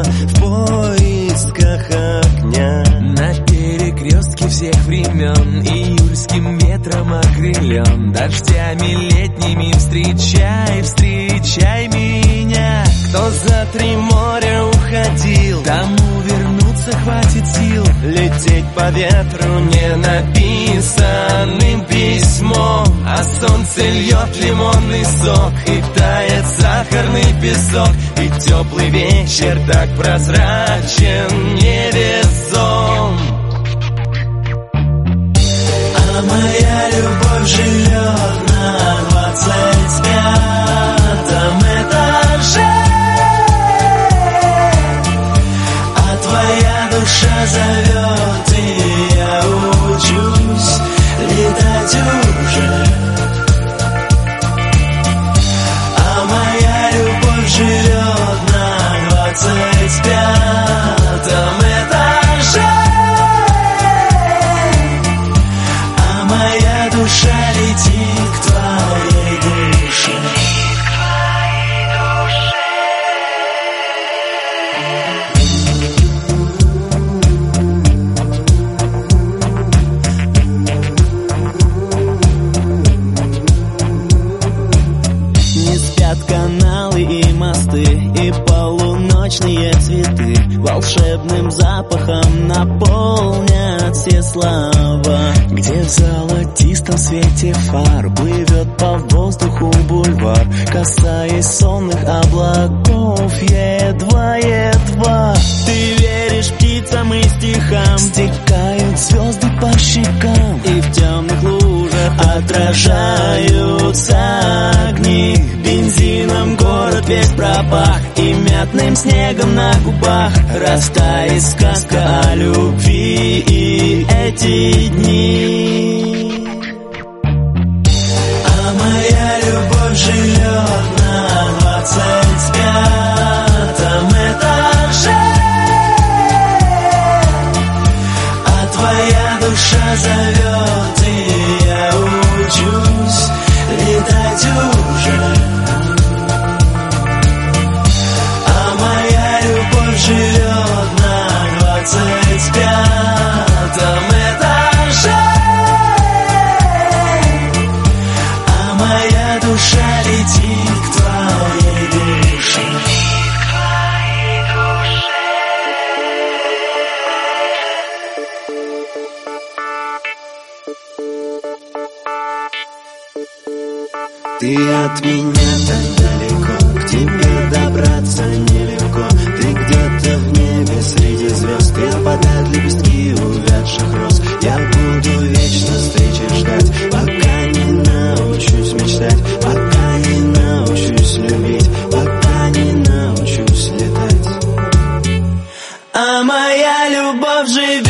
в поисках огня. На перекрестке всех времен июльским ветром окрылен, дождями летними встречай, встречай меня. Кто за 3 моря уходил, тому вернуться хватит сил. лететь по ветру не написанным письмом, а солнце льет лимонный сок и тает сахарный песок, и теплый вечер так прозрачен невесом. А моя любовь живет на 25-м этаже, а твоя душа зовет, и я учусь летать уже. А моя любовь живет на 25-м этаже, а моя душа летит к твоей душе. Не спят каналы и мосты, и полуночные цветы волшебным запахом наполнят все слова. Где в золотистом свете фар плывет по воздуху бульвар, касаясь сонных облаков едва-едва. Ты веришь птицам и стихам, стекают звезды по щекам, и в темных лужах отражаются огни. Бензином город весь пропах, и мятным снегом на губах растает сказка о любви и эти дни. А моя любовь живет на 25-м этаже, а твоя душа зовет, и я учусь летать уже. А моя любовь живет на 25-м этаже, а моя душа летит к твоей душе. Ты от меня так далеко, к тебе добраться нелегко. Ты где-то в небе среди звезд, и опадают лепестки увядших роз. Я буду вечно встречи ждать, пока не научусь мечтать, пока не научусь любить, пока не научусь летать. А моя любовь живет